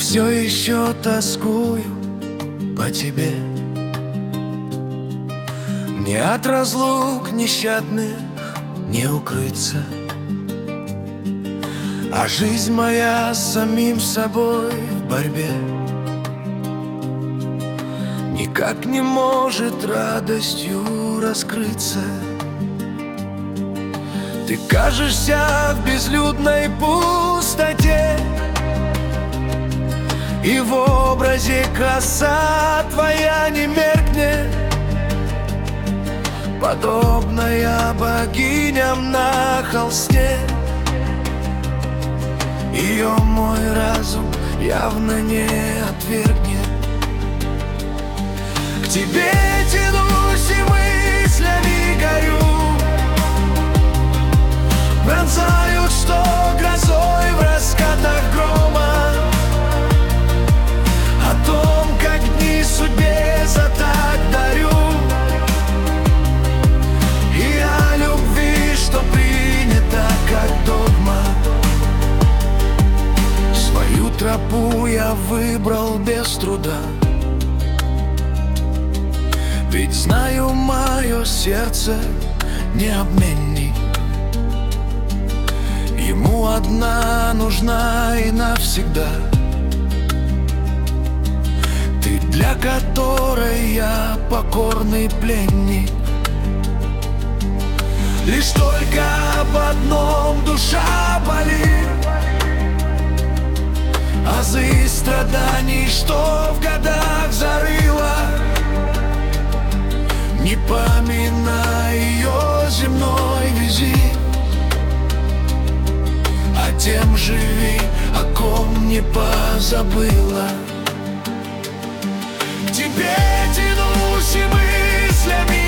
все еще тоскую по тебе. Мне от разлук нещадных не укрыться, а жизнь моя с самим собой в борьбе никак не может радостью раскрыться. Ты кажешься в безлюдной пустоте, и в образе краса твоя не меркнет, подобная богиням на холсте. Ее мой разум явно не отвергнет. К тебе тянусь и мыслями горю, пронзают, что грозой в раскатах грома, о том, как дни судьбе за так дарю, и о любви, что принято как догма. Свою тропу я выбрал без труда, ведь знаю, мое сердце не обменник. Ему одна нужна и навсегда, ты, для которой я покорный пленник. Лишь только об одном душа болит, азы страданий, что в годах зарыла. Не поминай ее земной визит, а тем живи, о ком не позабыла. К тебе тянусь и мыслями